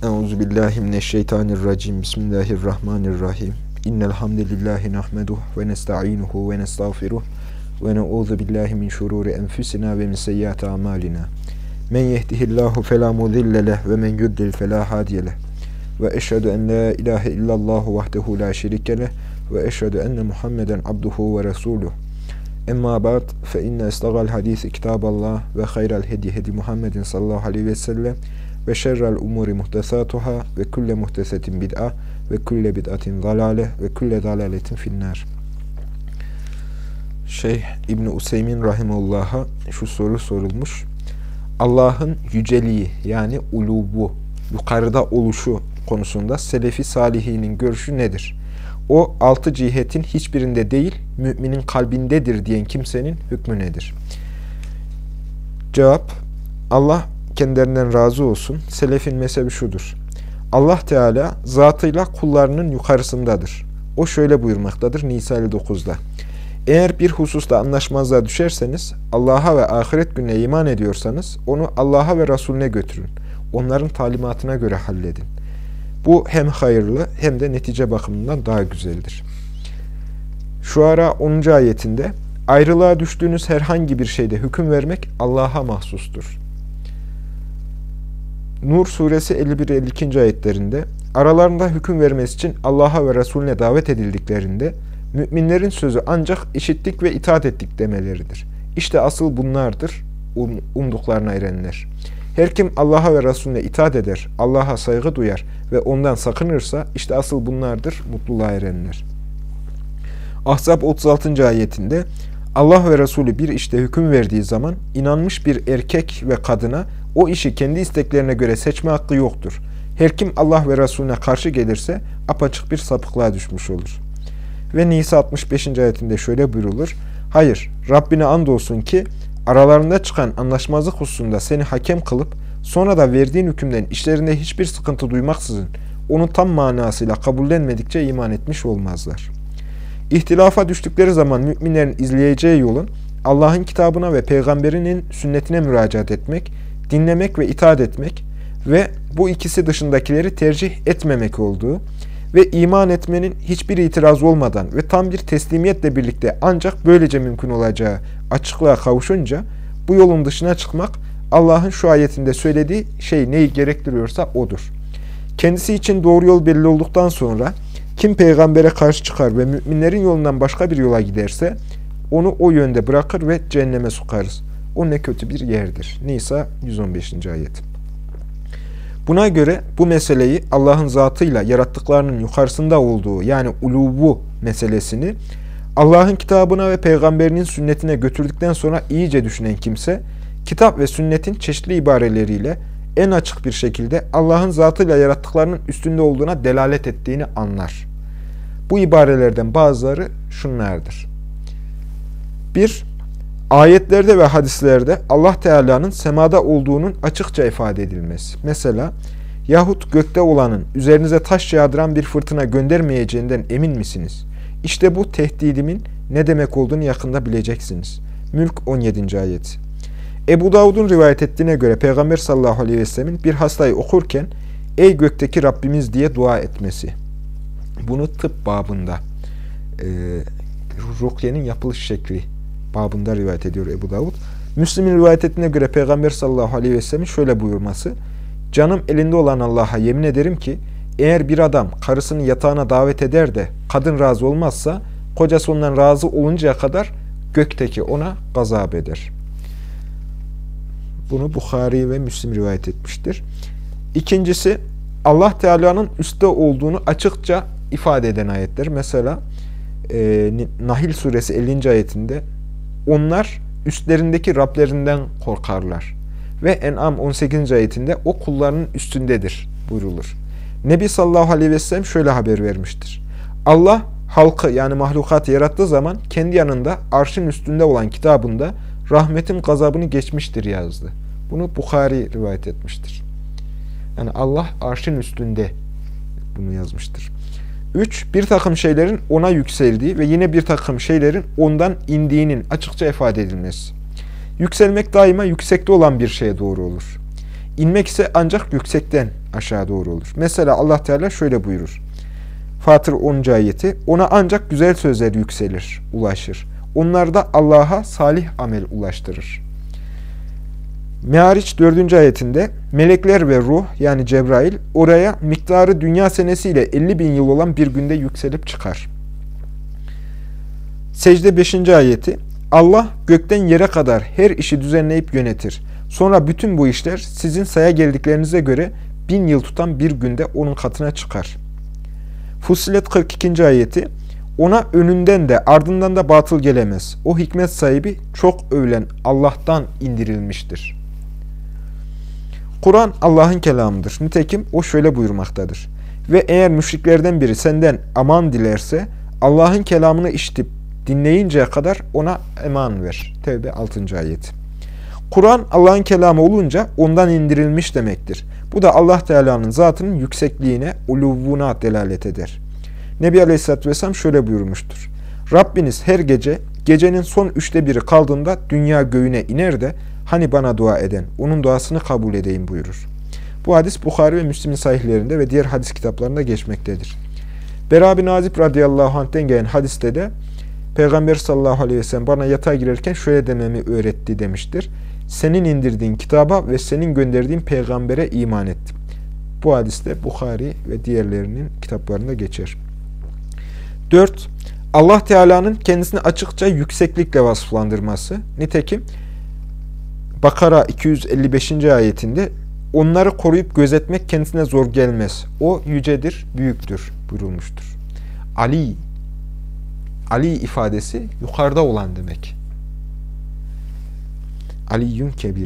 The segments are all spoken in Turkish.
Euzubillahimineşşeytanirracim. Bismillahirrahmanirrahim. İnnel hamdelellahi nahmeduhu ve nestainuhu ve nestağfiruh ve na'udzu billahi min şururi enfusina ve min seyyiati amalina. Men yehdihillahu fela mudille leh ve men yudlil fela hadiye leh. Ve eşhedü en la ilahe illallah vahdehu la şerike leh ve eşhedü enne Muhammeden abduhu ve resuluh. Emma ba'd fe inne istagal hadisi kitaballah ve hayral hedi Muhammedin sallallahu aleyhi ve sellem ve şerrel umuri muhtesatuhâ ve kulle muhtesetin bid'a ve kulle bid'atin zalâle ve kulle dalâletin finnâr. Şeyh İbn Useymin rahimullah'a şu soru sorulmuş. Allah'ın yüceliği yani ulubu, yukarıda oluşu konusunda Selefi Salihinin görüşü nedir? O altı cihetin hiçbirinde değil, müminin kalbindedir diyen kimsenin hükmü nedir? Cevap: Allah kendilerinden razı olsun. Selefin mezhebi şudur. Allah Teala zatıyla kullarının yukarısındadır. O şöyle buyurmaktadır Nisa 59'da. Eğer bir hususta anlaşmazlığa düşerseniz, Allah'a ve ahiret gününe iman ediyorsanız, onu Allah'a ve Resulüne götürün. Onların talimatına göre halledin. Bu hem hayırlı hem de netice bakımından daha güzeldir. Şuara 10. ayetinde, ayrılığa düştüğünüz herhangi bir şeyde hüküm vermek Allah'a mahsustur. Nur suresi 51-52. ayetlerinde aralarında hüküm vermesi için Allah'a ve Resulüne davet edildiklerinde müminlerin sözü ancak işittik ve itaat ettik demeleridir. İşte asıl bunlardır umduklarına erenler. Her kim Allah'a ve Resulüne itaat eder, Allah'a saygı duyar ve ondan sakınırsa işte asıl bunlardır mutluluğa erenler. Ahzab 36. ayetinde Allah ve Resulü bir işte hüküm verdiği zaman inanmış bir erkek ve kadına o işi kendi isteklerine göre seçme hakkı yoktur. Her kim Allah ve Resulüne karşı gelirse apaçık bir sapıklığa düşmüş olur. Ve Nisa 65. ayetinde şöyle buyrulur. Hayır, Rabbine andolsun ki aralarında çıkan anlaşmazlık hususunda seni hakem kılıp sonra da verdiğin hükümden işlerinde hiçbir sıkıntı duymaksızın onu tam manasıyla kabullenmedikçe iman etmiş olmazlar. İhtilafa düştükleri zaman müminlerin izleyeceği yolun Allah'ın kitabına ve peygamberinin sünnetine müracaat etmek, dinlemek ve itaat etmek ve bu ikisi dışındakileri tercih etmemek olduğu ve iman etmenin hiçbir itiraz olmadan ve tam bir teslimiyetle birlikte ancak böylece mümkün olacağı açıklığa kavuşunca bu yolun dışına çıkmak Allah'ın şu ayetinde söylediği şey neyi gerektiriyorsa odur. Kendisi için doğru yol belli olduktan sonra kim peygambere karşı çıkar ve müminlerin yolundan başka bir yola giderse onu o yönde bırakır ve cehenneme sokarız. O ne kötü bir yerdir. Nisa 115. ayet. Buna göre bu meseleyi Allah'ın zatıyla yarattıklarının yukarısında olduğu yani ulubu meselesini Allah'ın kitabına ve peygamberinin sünnetine götürdükten sonra iyice düşünen kimse kitap ve sünnetin çeşitli ibareleriyle en açık bir şekilde Allah'ın zatıyla yarattıklarının üstünde olduğuna delalet ettiğini anlar. Bu ibarelerden bazıları şunlardır. 1. Ayetlerde ve hadislerde Allah Teala'nın semada olduğunun açıkça ifade edilmesi. Mesela, yahut gökte olanın üzerinize taş yağdıran bir fırtına göndermeyeceğinden emin misiniz? İşte bu tehdidimin ne demek olduğunu yakında bileceksiniz. Mülk 17. ayet. Ebu Davud'un rivayet ettiğine göre Peygamber sallallahu aleyhi ve sellemin bir hastayı okurken ey gökteki Rabbimiz diye dua etmesi. Bunu tıp babında, rukyenin yapılış şekli babında rivayet ediyor Ebu Davud. Müslim'in rivayet ettiğine göre Peygamber sallallahu aleyhi ve sellemin şöyle buyurması. Canım elinde olan Allah'a yemin ederim ki eğer bir adam karısını yatağına davet eder de kadın razı olmazsa kocası ondan razı oluncaya kadar gökteki ona gazap eder. Bunu Bukhari ve Müslim rivayet etmiştir. İkincisi Allah Teala'nın üstte olduğunu açıkça ifade eden ayetler. Mesela Nahil suresi 50. ayetinde onlar üstlerindeki Rablerinden korkarlar. Ve En'am 18. ayetinde o kullarının üstündedir buyrulur. Nebi sallallahu aleyhi ve sellem şöyle haber vermiştir. Allah halkı yani mahlukatı yarattığı zaman kendi yanında arşın üstünde olan kitabında rahmetin gazabını geçmiştir yazdı. Bunu Bukhari rivayet etmiştir. Yani Allah arşın üstünde bunu yazmıştır. 3. Bir takım şeylerin ona yükseldiği ve yine bir takım şeylerin ondan indiğinin açıkça ifade edilmesi. Yükselmek daima yüksekte olan bir şeye doğru olur. İnmek ise ancak yüksekten aşağı doğru olur. Mesela Allah Teala şöyle buyurur. Fatır 10. ayeti. Ona ancak güzel sözler yükselir, ulaşır. Onlar da Allah'a salih amel ulaştırır. Me'ariç 4. ayetinde melekler ve ruh yani Cebrail oraya miktarı dünya senesiyle 50 bin yıl olan bir günde yükselip çıkar. Secde 5. ayeti. Allah gökten yere kadar her işi düzenleyip yönetir. Sonra bütün bu işler sizin saya geldiklerinize göre 1000 yıl tutan bir günde onun katına çıkar. Fussilet 42. ayeti. Ona önünden de ardından da batıl gelemez. O hikmet sahibi çok övülen Allah'tan indirilmiştir. Kur'an Allah'ın kelamıdır. Nitekim o şöyle buyurmaktadır. Ve eğer müşriklerden biri senden aman dilerse Allah'ın kelamını işitip dinleyinceye kadar ona eman ver. Tevbe 6. ayet. Kur'an Allah'ın kelamı olunca ondan indirilmiş demektir. Bu da Allah Teala'nın zatının yüksekliğine, uluvuna delalet eder. Nebi Aleyhisselatü Vesselam şöyle buyurmuştur. Rabbiniz her gece, gecenin son 1/3 kaldığında dünya göğüne iner de hani bana dua eden, onun duasını kabul edeyim buyurur. Bu hadis Bukhari ve Müslim'in sahihlerinde ve diğer hadis kitaplarında geçmektedir. Bera bin Azib radıyallahu anh'ten gelen hadiste de Peygamber sallallahu aleyhi ve sellem bana yatağa girerken şöyle dememi öğretti demiştir. Senin indirdiğin kitaba ve senin gönderdiğin peygambere iman ettim. Bu hadiste Bukhari ve diğerlerinin kitaplarında geçer. 4. Allah Teala'nın kendisini açıkça yükseklikle vasıflandırması. Nitekim Bakara 255. ayetinde onları koruyup gözetmek kendisine zor gelmez. O yücedir, büyüktür buyurulmuştur. Ali ifadesi yukarıda olan demek. Aliyyün kebir.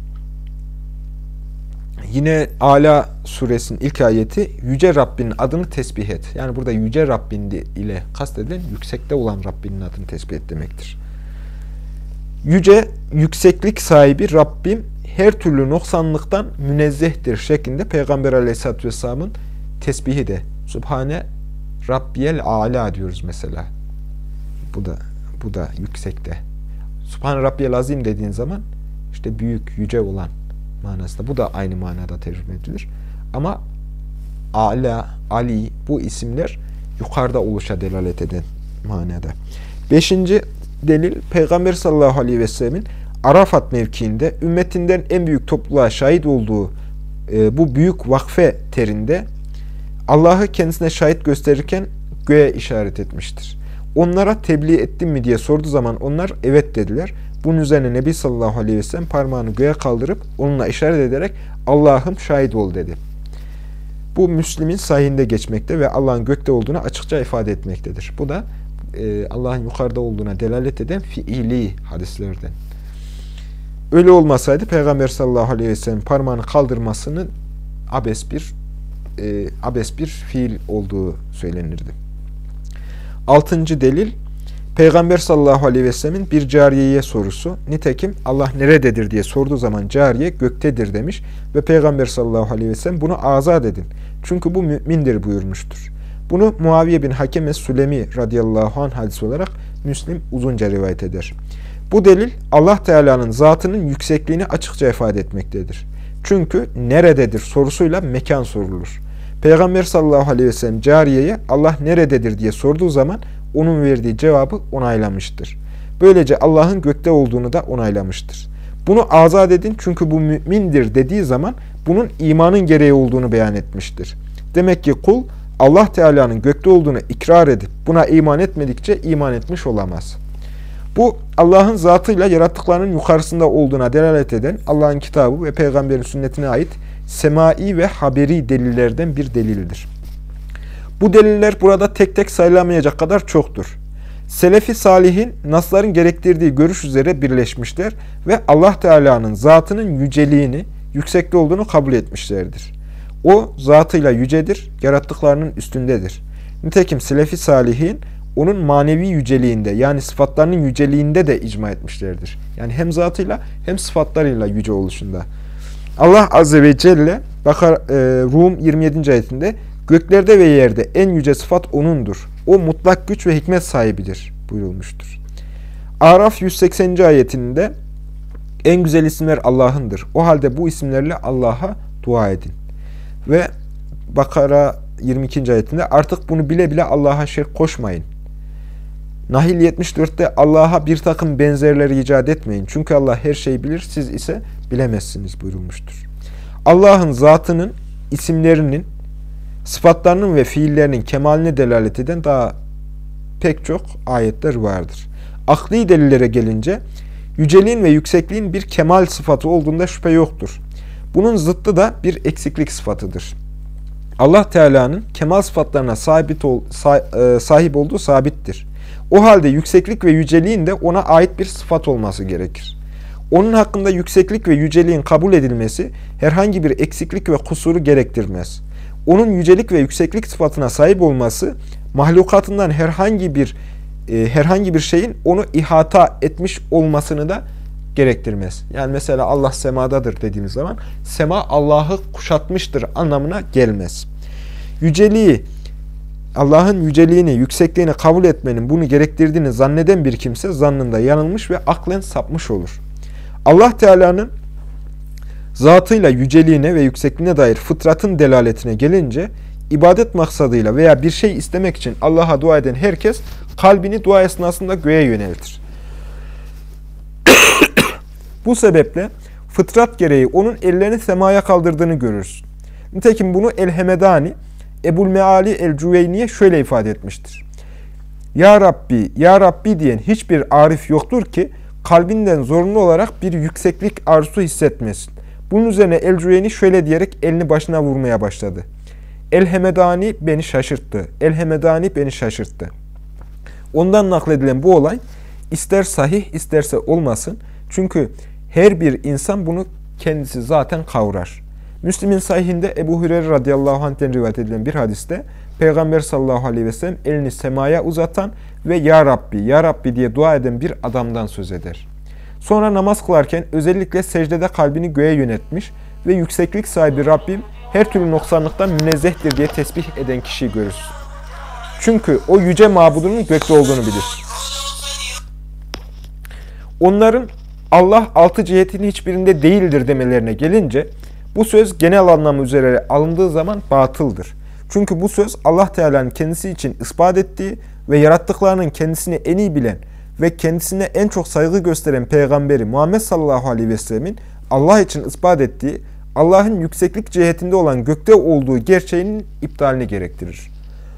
Yine Ala suresinin ilk ayeti Yüce Rabbinin adını tesbih et. Yani burada Yüce Rabbin ile kastedilen yüksekte olan Rabbinin adını tesbih et demektir. Yüce, yükseklik sahibi Rabbim her türlü noksanlıktan münezzehtir şeklinde Peygamber Aleyhisselatü Vesselam'ın tesbihi de. Subhane Rabbiyel A'la diyoruz mesela. Bu da yüksekte. Subhane Rabbiyel Azim dediğin zaman işte büyük, yüce olan manasında. Bu da aynı manada tercüme edilir. Ama A'la, Ali bu isimler yukarıda oluşa delalet eden manada. 5. delil Peygamber sallallahu aleyhi ve sellemin Arafat mevkiinde ümmetinden en büyük topluluğa şahit olduğu bu büyük vakfe terinde Allah'ı kendisine şahit gösterirken göğe işaret etmiştir. Onlara tebliğ ettim mi diye sorduğu zaman onlar evet dediler. Bunun üzerine Nebi sallallahu aleyhi ve sellem parmağını göğe kaldırıp onunla işaret ederek Allah'ım şahit ol dedi. Bu Müslim'in sahihinde geçmekte ve Allah'ın gökte olduğunu açıkça ifade etmektedir. Bu da Allah'ın yukarıda olduğuna delalet eden fiili hadislerden. Öyle olmasaydı Peygamber sallallahu aleyhi ve sellem parmağını kaldırmasının abes bir fiil olduğu söylenirdi. 6. delil Peygamber sallallahu aleyhi ve sellemin bir cariyeye sorusu. Nitekim Allah nerededir diye sorduğu zaman cariye göktedir demiş ve Peygamber sallallahu aleyhi ve sellem bunu azat edin. Çünkü bu mümindir buyurmuştur. Bunu Muaviye bin Hakem es-Sülemi radıyallahu anh hadisi olarak Müslim uzunca rivayet eder. Bu delil Allah Teala'nın zatının yüksekliğini açıkça ifade etmektedir. Çünkü nerededir sorusuyla mekan sorulur. Peygamber sallallahu aleyhi ve sellem cariyeye Allah nerededir diye sorduğu zaman onun verdiği cevabı onaylamıştır. Böylece Allah'ın gökte olduğunu da onaylamıştır. Bunu azat edin çünkü bu mümindir dediği zaman bunun imanın gereği olduğunu beyan etmiştir. Demek ki kul Allah Teala'nın gökte olduğunu ikrar edip buna iman etmedikçe iman etmiş olamaz. Bu Allah'ın zatıyla yarattıklarının yukarısında olduğuna delalet eden Allah'ın kitabı ve peygamberin sünnetine ait semai ve haberi delillerden bir delildir. Bu deliller burada tek tek sayılamayacak kadar çoktur. Selefi salihin nasların gerektirdiği görüş üzere birleşmişler ve Allah Teala'nın zatının yüceliğini, yüksekte olduğunu kabul etmişlerdir. O zatıyla yücedir, yarattıklarının üstündedir. Nitekim Selefi salihin onun manevi yüceliğinde yani sıfatlarının yüceliğinde de icma etmişlerdir. Yani hem zatıyla hem sıfatlarıyla yüce oluşunda. Allah Azze ve Celle Rum 27. ayetinde göklerde ve yerde en yüce sıfat O'nundur. O mutlak güç ve hikmet sahibidir buyurulmuştur. Araf 180. ayetinde En güzel isimler Allah'ındır. O halde bu isimlerle Allah'a dua edin. Ve Bakara 22. ayetinde artık bunu bile bile Allah'a şirk koşmayın. Nahil 74'te Allah'a bir takım benzerleri icat etmeyin. Çünkü Allah her şeyi bilir, siz ise bilemezsiniz buyurulmuştur. Allah'ın zatının, isimlerinin, sıfatlarının ve fiillerinin kemaline delalet eden daha pek çok ayetler vardır. Akli delillere gelince, yüceliğin ve yüksekliğin bir kemal sıfatı olduğunda şüphe yoktur. Bunun zıttı da bir eksiklik sıfatıdır. Allah Teala'nın kemal sıfatlarına sahip olduğu sabittir. O halde yükseklik ve yüceliğin de ona ait bir sıfat olması gerekir. Onun hakkında yükseklik ve yüceliğin kabul edilmesi herhangi bir eksiklik ve kusuru gerektirmez. Onun yücelik ve yükseklik sıfatına sahip olması mahlukatından herhangi bir şeyin onu ihata etmiş olmasını da gerektirmez. Yani mesela Allah semadadır dediğimiz zaman sema Allah'ı kuşatmıştır anlamına gelmez. Allah'ın yüceliğini, yüksekliğini kabul etmenin bunu gerektirdiğini zanneden bir kimse zannında yanılmış ve aklen sapmış olur. Allah Teala'nın zatıyla yüceliğine ve yüksekliğine dair fıtratın delaletine gelince, ibadet maksadıyla veya bir şey istemek için Allah'a dua eden herkes kalbini dua esnasında göğe yöneltir. Bu sebeple fıtrat gereği onun ellerini semaya kaldırdığını görürsün. Nitekim bunu El-Hemedani, Ebu'l-Meali El-Cüveyniye şöyle ifade etmiştir. Ya Rabbi, Ya Rabbi diyen hiçbir arif yoktur ki kalbinden zorunlu olarak bir yükseklik arzusu hissetmesin. Bunun üzerine El-Cüveyni şöyle diyerek elini başına vurmaya başladı. El-Hemedani beni şaşırttı. El-Hemedani beni şaşırttı. Ondan nakledilen bu olay ister sahih isterse olmasın. Çünkü her bir insan bunu kendisi zaten kavrar. Müslim'in sahihinde Ebu Hureyre radıyallahu anh'ten rivayet edilen bir hadiste Peygamber sallallahu aleyhi ve sellem elini semaya uzatan ve Ya Rabbi, Ya Rabbi diye dua eden bir adamdan söz eder. Sonra namaz kılarken özellikle secdede kalbini göğe yöneltmiş ve yükseklik sahibi Rabbim her türlü noksanlıktan münezzehtir diye tesbih eden kişiyi görürsün. Çünkü o yüce mabudunun gökte olduğunu bilir. Onların Allah altı cihetin hiçbirinde değildir demelerine gelince bu söz genel anlamı üzere alındığı zaman batıldır. Çünkü bu söz Allah Teala'nın kendisi için ispat ettiği ve yarattıklarının kendisini en iyi bilen ve kendisine en çok saygı gösteren Peygamberi Muhammed sallallahu aleyhi ve sellemin Allah için ispat ettiği, Allah'ın yükseklik cihetinde olan gökte olduğu gerçeğinin iptalini gerektirir.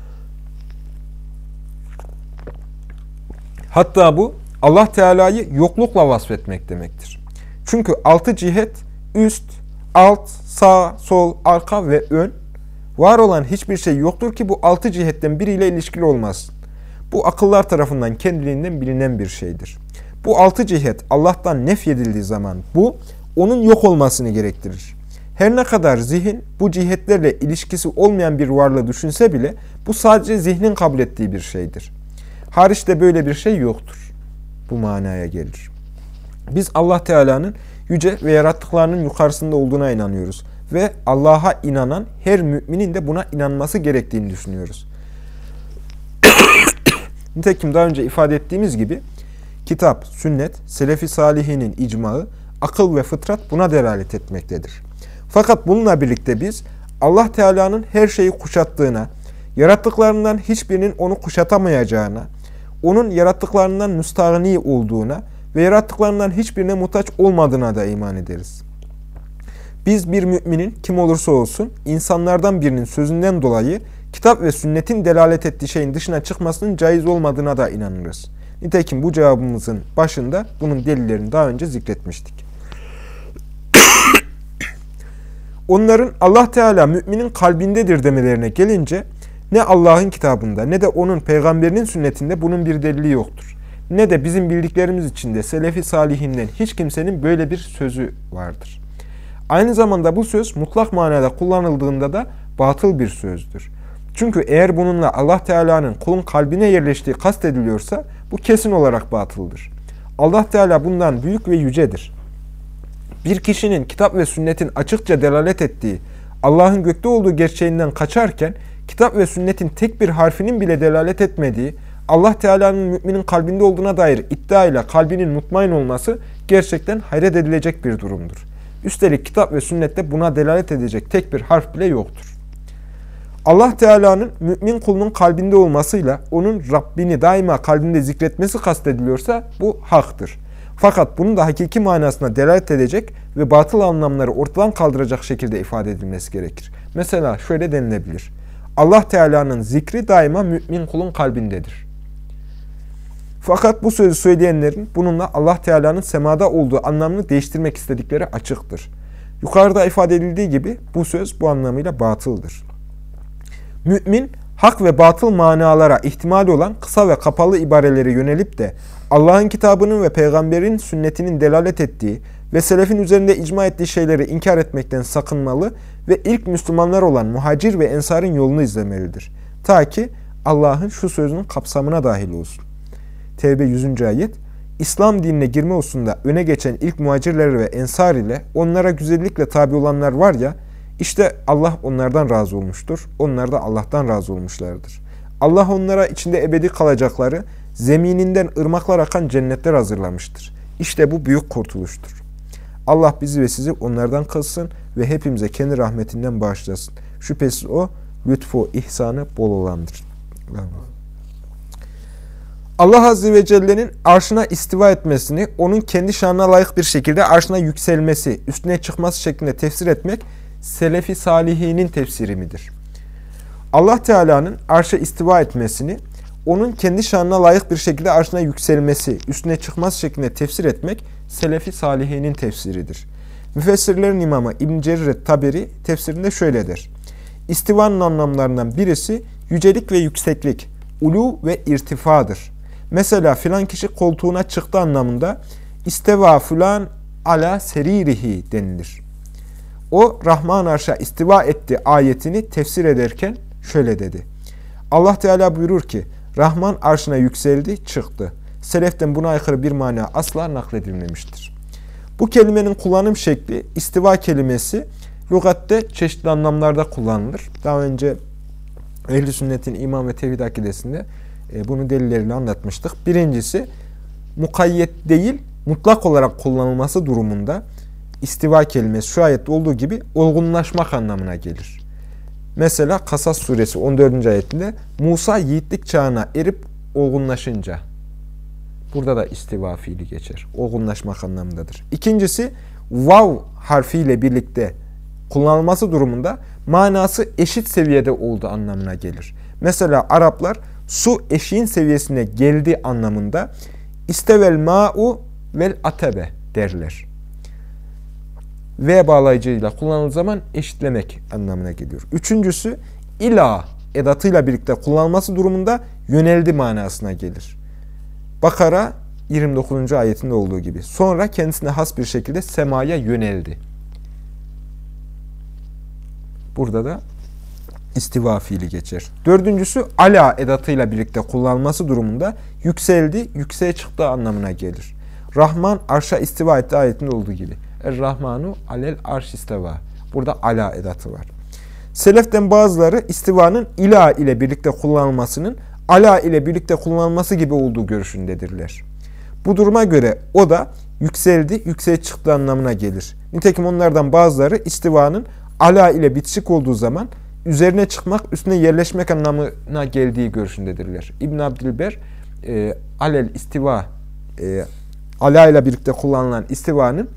Hatta bu Allah Teala'yı yoklukla vasfetmek demektir. Çünkü altı cihet, üst, alt, sağ, sol, arka ve ön, var olan hiçbir şey yoktur ki bu altı cihetten biriyle ilişkili olmasın. Bu akıllar tarafından kendiliğinden bilinen bir şeydir. Bu altı cihet Allah'tan nefyedildiği zaman bu, onun yok olmasını gerektirir. Her ne kadar zihin bu cihetlerle ilişkisi olmayan bir varlığı düşünse bile bu sadece zihnin kabul ettiği bir şeydir. Hariçte böyle bir şey yoktur. Bu manaya gelir. Biz Allah Teala'nın yüce ve yarattıklarının yukarısında olduğuna inanıyoruz. Ve Allah'a inanan her müminin de buna inanması gerektiğini düşünüyoruz. Nitekim daha önce ifade ettiğimiz gibi kitap, sünnet, selef-i salihinin icmağı, akıl ve fıtrat buna delalet etmektedir. Fakat bununla birlikte biz Allah Teala'nın her şeyi kuşattığına, yarattıklarından hiçbirinin onu kuşatamayacağına, onun yarattıklarından müstağni olduğuna ve yarattıklarından hiçbirine muhtaç olmadığına da iman ederiz. Biz bir müminin kim olursa olsun insanlardan birinin sözünden dolayı kitap ve sünnetin delalet ettiği şeyin dışına çıkmasının caiz olmadığına da inanırız. Nitekim bu cevabımızın başında bunun delillerini daha önce zikretmiştik. Onların Allah Teala müminin kalbindedir demelerine gelince ne Allah'ın kitabında ne de onun peygamberinin sünnetinde bunun bir delili yoktur. Ne de bizim bildiklerimiz içinde selef-i salihinden hiç kimsenin böyle bir sözü vardır. Aynı zamanda bu söz mutlak manada kullanıldığında da batıl bir sözdür. Çünkü eğer bununla Allah Teala'nın kulun kalbine yerleştiği kastediliyorsa bu kesin olarak batıldır. Allah Teala bundan büyük ve yücedir. Bir kişinin kitap ve sünnetin açıkça delalet ettiği, Allah'ın gökte olduğu gerçeğinden kaçarken, kitap ve sünnetin tek bir harfinin bile delalet etmediği, Allah Teala'nın müminin kalbinde olduğuna dair iddia ile kalbinin mutmain olması gerçekten hayret edilecek bir durumdur. Üstelik kitap ve sünnette buna delalet edecek tek bir harf bile yoktur. Allah Teala'nın mümin kulunun kalbinde olmasıyla onun Rabbini daima kalbinde zikretmesi kastediliyorsa bu haktır. Fakat bunun da hakiki manasına delalet edecek ve batıl anlamları ortadan kaldıracak şekilde ifade edilmesi gerekir. Mesela şöyle denilebilir: Allah Teala'nın zikri daima mümin kulun kalbindedir. Fakat bu sözü söyleyenlerin bununla Allah Teala'nın semada olduğu anlamını değiştirmek istedikleri açıktır. Yukarıda ifade edildiği gibi bu söz bu anlamıyla batıldır. Mümin, hak ve batıl manalara ihtimali olan kısa ve kapalı ibarelere yönelip de Allah'ın kitabının ve peygamberin sünnetinin delalet ettiği ve selefin üzerinde icma ettiği şeyleri inkar etmekten sakınmalı ve ilk Müslümanlar olan muhacir ve ensarın yolunu izlemelidir. Ta ki Allah'ın şu sözünün kapsamına dahil olsun. Tevbe 100. ayet. İslam dinine girme hususunda öne geçen ilk muhacirler ve ensar ile onlara güzellikle tabi olanlar var ya, işte Allah onlardan razı olmuştur. Onlar da Allah'tan razı olmuşlardır. Allah onlara içinde ebedi kalacakları, zemininden ırmaklar akan cennetler hazırlamıştır. İşte bu büyük kurtuluştur. Allah bizi ve sizi onlardan kılsın ve hepimize kendi rahmetinden bağışlasın. Şüphesiz o, lütfu, ihsanı bol olandır. Allah Azze ve Celle'nin arşına istiva etmesini, onun kendi şanına layık bir şekilde arşına yükselmesi, üstüne çıkması şeklinde tefsir etmek, Selefi Salihinin tefsiri midir? Allah Teala'nın arşa istiva etmesini, onun kendi şanına layık bir şekilde arşına yükselmesi, üstüne çıkması şeklinde tefsir etmek, Selefi Salihinin tefsiridir. Müfessirlerin imamı İbn Cerir Taberi tefsirinde şöyle der: İstivanın anlamlarından birisi yücelik ve yükseklik, ulu ve irtifadır. Mesela filan kişi koltuğuna çıktı anlamında isteva filan ala seririhi denilir. O Rahman arşa istiva etti ayetini tefsir ederken şöyle dedi: Allah Teala buyurur ki Rahman arşına yükseldi, çıktı. Seleften buna aykırı bir mana asla nakledilmemiştir. Bu kelimenin kullanım şekli, istiva kelimesi lügatte çeşitli anlamlarda kullanılır. Daha önce Ehl-i Sünnet'in İman ve Tevhid akidesinde bunu delilleriyle anlatmıştık. Birincisi, mukayyet değil, mutlak olarak kullanılması durumunda istiva kelimesi şu ayette olduğu gibi olgunlaşmak anlamına gelir. Mesela Kasas suresi 14. ayetinde Musa yiğitlik çağına erip olgunlaşınca. Burada da istiva fiili geçer. Olgunlaşmak anlamındadır. İkincisi, vav harfiyle birlikte kullanılması durumunda manası eşit seviyede olduğu anlamına gelir. Mesela Araplar su eşiğin seviyesine geldi anlamında istevel ma'u vel atebe derler. V bağlayıcıyla kullanıldığı zaman eşitlemek anlamına geliyor. Üçüncüsü, ila edatıyla birlikte kullanılması durumunda yöneldi manasına gelir. Bakara 29. ayetinde olduğu gibi. Sonra kendisine has bir şekilde semaya yöneldi. Burada da istiva fiili geçer. Dördüncüsü, ala edatıyla birlikte kullanılması durumunda yükseldi, yükseğe çıktı anlamına gelir. Rahman arşa istiva etti ayetinde olduğu gibi. Er-Rahmanu alel arş isteva. Burada ala edatı var. Seleften bazıları istivanın ila ile birlikte kullanılmasının ala ile birlikte kullanılması gibi olduğu görüşündedirler. Bu duruma göre o da yükseldi, yükseğe çıktı anlamına gelir. Nitekim onlardan bazıları istivanın ala ile bitişik olduğu zaman üzerine çıkmak, üstüne yerleşmek anlamına geldiği görüşündedirler. İbn Abdülber alel istiva, ala ile birlikte kullanılan istivanın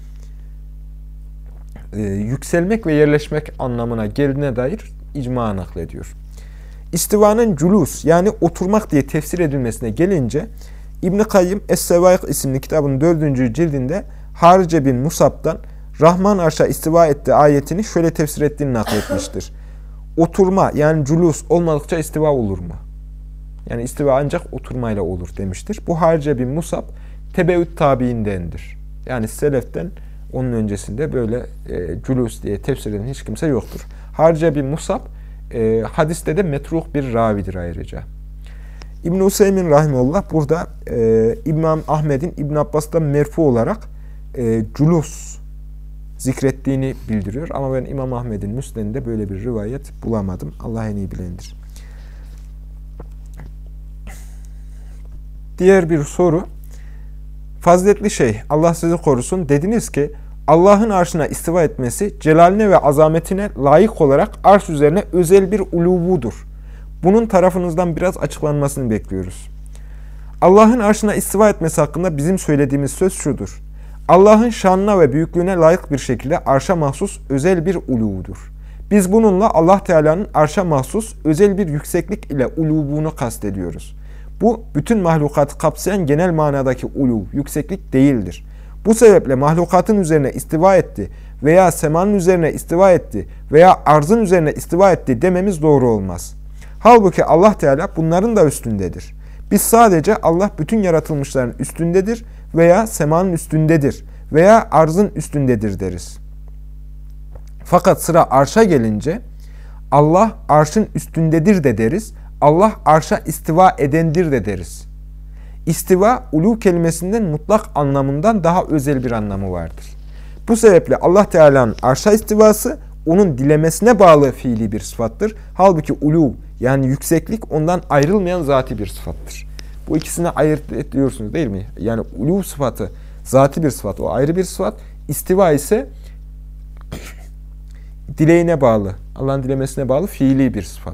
yükselmek ve yerleşmek anlamına geldiğine dair icma naklediyor. İstivanın culus yani oturmak diye tefsir edilmesine gelince İbn-i Kayyım Es-Sevaik isimli kitabın 4. cildinde Harice bin Musab'dan Rahman arşa istiva etti ayetini şöyle tefsir ettiğini nakletmiştir. Oturma yani culus olmadıkça istiva olur mu? Yani istiva ancak oturmayla olur demiştir. Bu Harice bin Musab tebeüt tabiindendir. Yani seleften onun öncesinde böyle culus diye tefsir eden hiç kimse yoktur. Harice bin Musab hadiste de metruh bir ravidir ayrıca. İbn-i Hüseyin rahimehullah burada İmam Ahmed'in İbn Abbas'tan merfu olarak culus zikrettiğini bildiriyor. Ama ben İmam Ahmed'in Müsned'inde böyle bir rivayet bulamadım. Allah en iyi bilendir. Diğer bir soru. Faziletli Şeyh, Allah sizi korusun. Dediniz ki Allah'ın arşına istiva etmesi celaline ve azametine layık olarak arş üzerine özel bir uluvudur. Bunun tarafınızdan biraz açıklanmasını bekliyoruz. Allah'ın arşına istiva etmesi hakkında bizim söylediğimiz söz şudur. Allah'ın şanına ve büyüklüğüne layık bir şekilde arşa mahsus özel bir uluvudur. Biz bununla Allah Teala'nın arşa mahsus özel bir yükseklik ile uluvunu kastediyoruz. Bu, bütün mahlukatı kapsayan genel manadaki uluv, yükseklik değildir. Bu sebeple mahlukatın üzerine istiva etti veya semanın üzerine istiva etti veya arzın üzerine istiva etti dememiz doğru olmaz. Halbuki Allah Teala bunların da üstündedir. Biz sadece Allah bütün yaratılmışların üstündedir veya semanın üstündedir veya arzın üstündedir deriz. Fakat sıra arşa gelince Allah arşın üstündedir de deriz. Allah arşa istiva edendir de deriz. İstiva, ulu kelimesinden mutlak anlamından daha özel bir anlamı vardır. Bu sebeple Allah Teala'nın arşa istivası onun dilemesine bağlı fiili bir sıfattır. Halbuki ulu yani yükseklik ondan ayrılmayan zati bir sıfattır. Bu ikisini ayırt ediyorsunuz değil mi? Yani ulu sıfatı zati bir sıfat, o ayrı bir sıfat. İstiva ise dileğine bağlı, Allah'ın dilemesine bağlı fiili bir sıfat.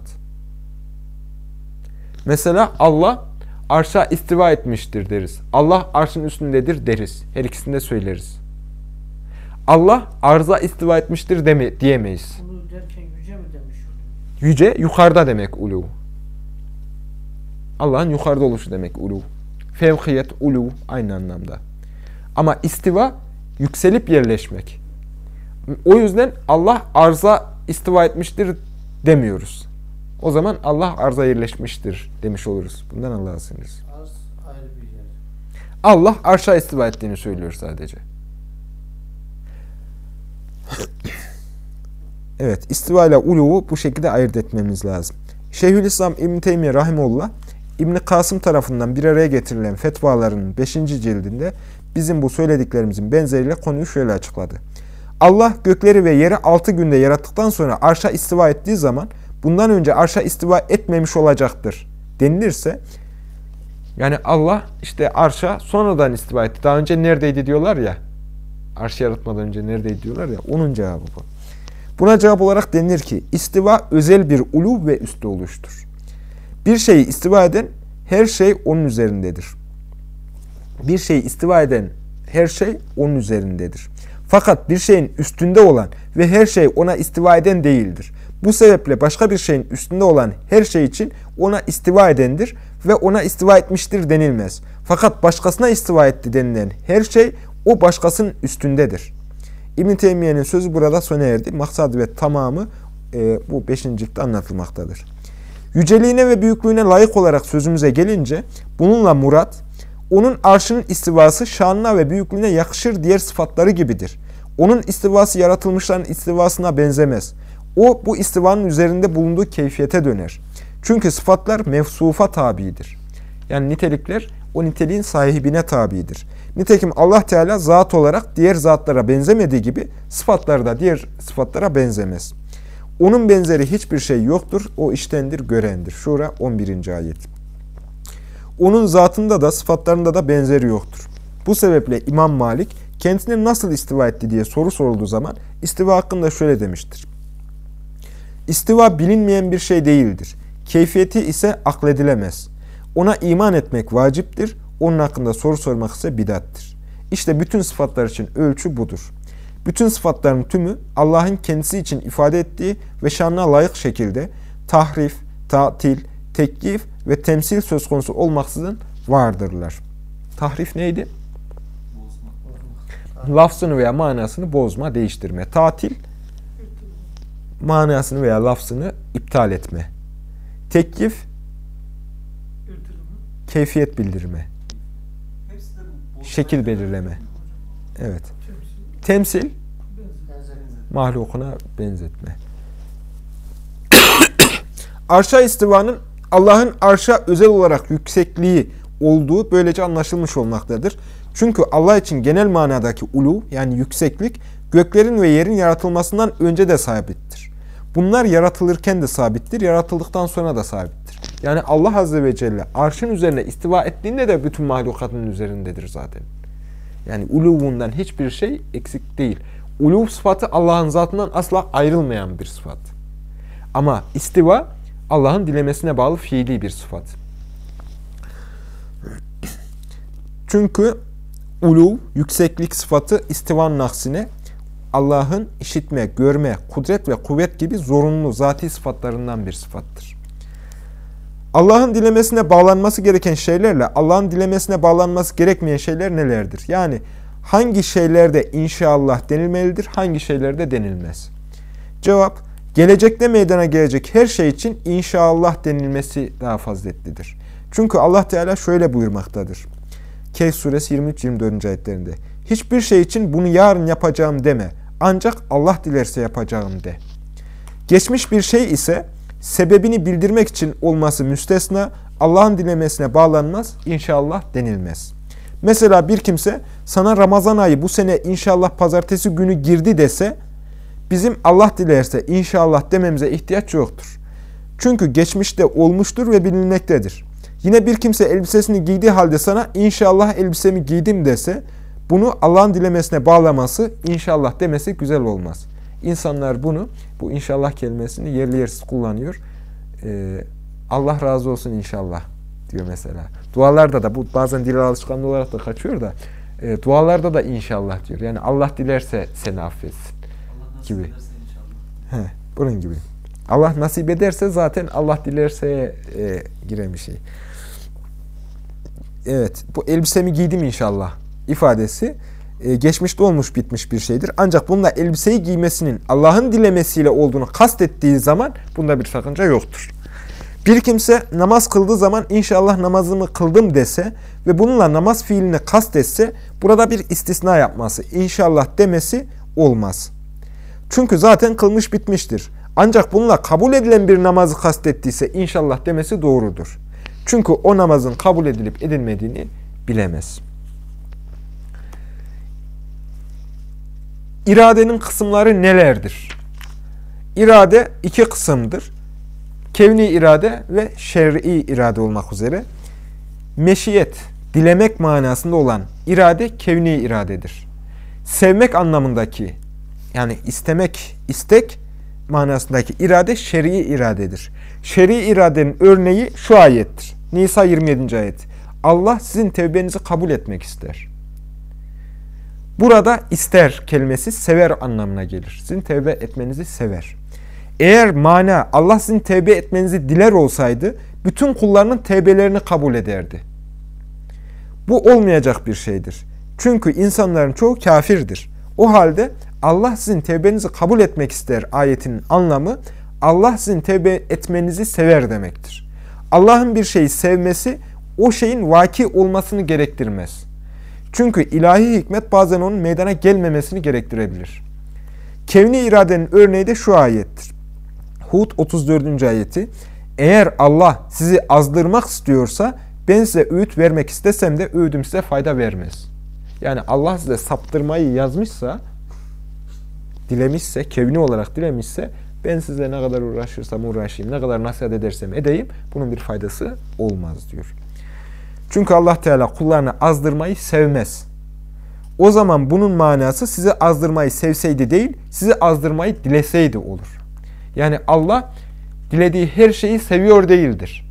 Mesela Allah arşa istiva etmiştir deriz. Allah arşın üstündedir deriz. Her ikisini de söyleriz. Allah arza istiva etmiştir diyemeyiz. Ulu derken yüce mi demiş oluyor? Yüce, yukarıda demek ulu. Allah'ın yukarıda oluşu demek ulu. Fevkiyet, ulu aynı anlamda. Ama istiva, yükselip yerleşmek. O yüzden Allah arza istiva etmiştir demiyoruz. O zaman Allah arza yerleşmiştir demiş oluruz. Bundan Allah'a sığınırız. Arz ayrı bir yer. Allah arşa istiva ettiğini söylüyor sadece. Evet, istiva ile uluvu bu şekilde ayırt etmemiz lazım. Şeyhülislam İbn Teymiye Rahimullah, İbn Kasım tarafından bir araya getirilen fetvalarının 5. cildinde bizim bu söylediklerimizin benzeriyle konuyu şöyle açıkladı. Allah gökleri ve yeri 6 günde yarattıktan sonra arşa istiva ettiği zaman bundan önce arşa istiva etmemiş olacaktır denilirse, yani Allah işte arşa sonradan istiva etti. Daha önce neredeydi diyorlar ya, arşı yaratmadan önce neredeydi diyorlar ya, onun cevabı bu. Buna cevap olarak denilir ki istiva özel bir ulu ve üstü oluştur. Bir şeyi istiva eden her şey onun üzerindedir. Bir şeyi istiva eden her şey onun üzerindedir. Fakat bir şeyin üstünde olan ve her şey ona istiva eden değildir. Bu sebeple başka bir şeyin üstünde olan her şey için ona istiva edendir ve ona istiva etmiştir denilmez. Fakat başkasına istiva etti denilen her şey o başkasının üstündedir. İbn Teymiye'nin sözü burada sona erdi. Maksadı ve tamamı bu 5. ciltte anlatılmaktadır. Yüceliğine ve büyüklüğüne layık olarak sözümüze gelince bununla murat, onun arşının istivası şanına ve büyüklüğüne yakışır diğer sıfatları gibidir. Onun istivası yaratılmışların istivasına benzemez. O bu istivanın üzerinde bulunduğu keyfiyete döner. Çünkü sıfatlar mevsufa tabidir. Yani nitelikler o niteliğin sahibine tabidir. Nitekim Allah Teala zat olarak diğer zatlara benzemediği gibi sıfatları da diğer sıfatlara benzemez. Onun benzeri hiçbir şey yoktur. O iştendir, görendir. Şura 11. ayet. Onun zatında da sıfatlarında da benzeri yoktur. Bu sebeple İmam Malik kendisine nasıl istiva etti diye soru sorulduğu zaman istiva hakkında şöyle demiştir. İstiva bilinmeyen bir şey değildir. Keyfiyeti ise akledilemez. Ona iman etmek vaciptir. Onun hakkında soru sormak ise bidattir. İşte bütün sıfatlar için ölçü budur. Bütün sıfatların tümü Allah'ın kendisi için ifade ettiği ve şanına layık şekilde tahrif, tatil, tekyif ve temsil söz konusu olmaksızın vardırlar. Tahrif neydi? Lafzını veya manasını bozma, değiştirme. Tatil, manasını veya lafzını iptal etme. Tekyif, keyfiyet bildirme. Şekil belirleme. Evet. Temsil, mahlukuna benzetme. Arşa istivanın Allah'ın arşa özel olarak yüksekliği olduğu böylece anlaşılmış olmaktadır. Çünkü Allah için genel manadaki ulu yani yükseklik göklerin ve yerin yaratılmasından önce de sabittir. Bunlar yaratılırken de sabittir, yaratıldıktan sonra da sabittir. Yani Allah Azze ve Celle arşın üzerine istiva ettiğinde de bütün mahlukatın üzerindedir zaten. Yani uluvundan hiçbir şey eksik değil. Uluv sıfatı Allah'ın zatından asla ayrılmayan bir sıfat. Ama istiva Allah'ın dilemesine bağlı fiili bir sıfat. Çünkü uluv, yükseklik sıfatı istivanın aksine Allah'ın işitme, görme, kudret ve kuvvet gibi zorunlu zati sıfatlarından bir sıfattır. Allah'ın dilemesine bağlanması gereken şeylerle Allah'ın dilemesine bağlanması gerekmeyen şeyler nelerdir? Yani hangi şeylerde inşallah denilmelidir, hangi şeylerde denilmez? Cevap, gelecekte meydana gelecek her şey için inşallah denilmesi daha faziletlidir. Çünkü Allah Teala şöyle buyurmaktadır. Kehf suresi 23-24. ayetlerinde. Hiçbir şey için bunu yarın yapacağım deme. Ancak Allah dilerse yapacağım de. Geçmiş bir şey ise sebebini bildirmek için olması müstesna, Allah'ın dilemesine bağlanmaz, inşallah denilmez. Mesela bir kimse sana Ramazan ayı bu sene inşallah pazartesi günü girdi dese, bizim Allah dilerse inşallah dememize ihtiyaç yoktur. Çünkü geçmişte olmuştur ve bilinmektedir. Yine bir kimse elbisesini giydiği halde sana inşallah elbisemi giydim dese, bunu Allah'ın dilemesine bağlaması, inşallah demesi güzel olmaz. İnsanlar bu inşallah kelimesini yerli yersiz kullanıyor. Allah razı olsun inşallah diyor mesela. Dualarda da bu bazen dil alışkanlığı olarak da kaçıyor da dualarda da inşallah diyor. Yani Allah dilerse seni affetsin gibi. Bunun gibi. Allah nasip ederse zaten Allah dilerse giren bir şey. Evet, bu elbisemi giydim inşallah ifadesi geçmişte olmuş bitmiş bir şeydir. Ancak bununla elbiseyi giymesinin Allah'ın dilemesiyle olduğunu kastettiği zaman bunda bir sakınca yoktur. Bir kimse namaz kıldığı zaman inşallah namazımı kıldım dese ve bununla namaz fiilini kastetse burada bir istisna yapması, inşallah demesi olmaz. Çünkü zaten kılmış bitmiştir. Ancak bununla kabul edilen bir namazı kastettiyse inşallah demesi doğrudur. Çünkü o namazın kabul edilip edilmediğini bilemez. İradenin kısımları nelerdir? İrade iki kısımdır. Kevni irade ve şer'i irade olmak üzere. Meşiyet, dilemek manasında olan irade kevni iradedir. Sevmek anlamındaki, yani istemek, istek manasındaki irade şer'i iradedir. Şer'i iradenin örneği şu ayettir. Nisa 27. ayet. Allah sizin tevbenizi kabul etmek ister. Burada ister kelimesi sever anlamına gelir. Sizin tevbe etmenizi sever. Eğer mana Allah sizin tevbe etmenizi diler olsaydı bütün kullarının tevbelerini kabul ederdi. Bu olmayacak bir şeydir. Çünkü insanların çoğu kafirdir. O halde Allah sizin tevbenizi kabul etmek ister ayetinin anlamı Allah sizin tevbe etmenizi sever demektir. Allah'ın bir şeyi sevmesi o şeyin vaki olmasını gerektirmez. Çünkü ilahi hikmet bazen onun meydana gelmemesini gerektirebilir. Kevni iradenin örneği de şu ayettir. Hud 34. ayeti. Eğer Allah sizi azdırmak istiyorsa ben size öğüt vermek istesem de öğüdüm size fayda vermez. Yani Allah size saptırmayı yazmışsa, dilemişse, kevni olarak dilemişse ben size ne kadar uğraşırsam uğraşayım, ne kadar nasihat edersem edeyim bunun bir faydası olmaz diyor. Çünkü Allah Teala kullarını azdırmayı sevmez. O zaman bunun manası sizi azdırmayı sevseydi değil, sizi azdırmayı dileseydi olur. Yani Allah dilediği her şeyi seviyor değildir.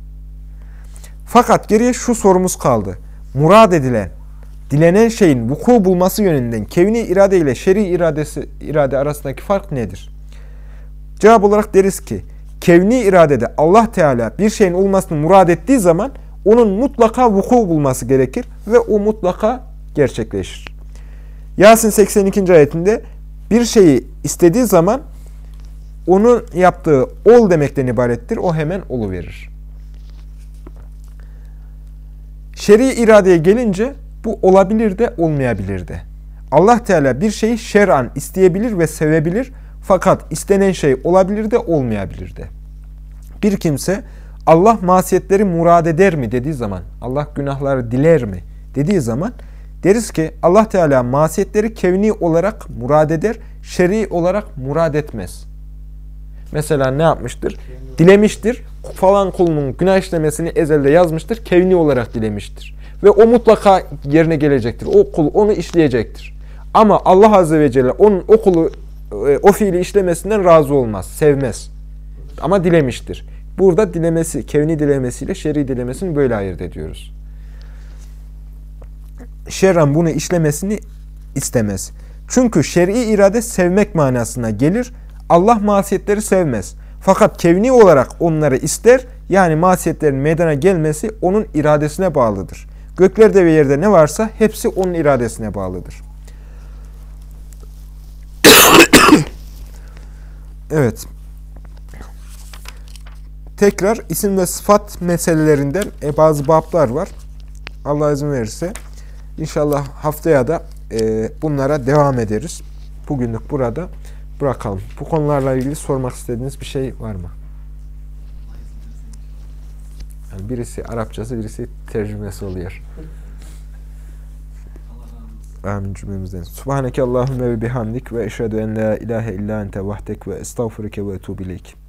Fakat geriye şu sorumuz kaldı. Murad edilen, dilenen şeyin vuku bulması yönünden kevni irade ile şer'i irade arasındaki fark nedir? Cevap olarak deriz ki, kevni iradede Allah Teala bir şeyin olmasını murad ettiği zaman onun mutlaka vuku bulması gerekir ve o mutlaka gerçekleşir. Yasin 82. ayetinde bir şeyi istediği zaman onun yaptığı ol demekten ibarettir. O hemen oluverir. Şer'i iradeye gelince bu olabilir de olmayabilir de. Allah Teala bir şeyi şer'an isteyebilir ve sevebilir fakat istenen şey olabilir de olmayabilir de. Bir kimse Allah masiyetleri murad eder mi dediği zaman, Allah günahları diler mi dediği zaman deriz ki Allah Teala masiyetleri kevni olarak murad eder, şer'i olarak murad etmez. Mesela ne yapmıştır? Dilemiştir, falan kulunun günah işlemesini ezelde yazmıştır, kevni olarak dilemiştir. Ve o mutlaka yerine gelecektir. O kul onu işleyecektir. Ama Allah Azze ve Celle onun o kulu o fiili işlemesinden razı olmaz, sevmez. Ama dilemiştir. Burada dilemesi, kevni dilemesiyle şer'i dilemesini böyle ayırt ediyoruz. Şer'an bunu işlemesini istemez. Çünkü şer'i irade sevmek manasına gelir. Allah masiyetleri sevmez. Fakat kevni olarak onları ister. Yani masiyetlerin meydana gelmesi onun iradesine bağlıdır. Göklerde ve yerde ne varsa hepsi onun iradesine bağlıdır. Evet. Tekrar isim ve sıfat meselelerinden bazı bablar var. Allah izin verirse İnşallah haftaya da bunlara devam ederiz. Bugünlük burada bırakalım. Bu konularla ilgili sormak istediğiniz bir şey var mı? Yani birisi Arapçası, birisi tercümesi oluyor. Amin cümlemizden. Subhaneke Allahümme ve bihamdik ve eşhedü en la ilahe illa ente vahdek ve estağfurike ve etubu ileyk.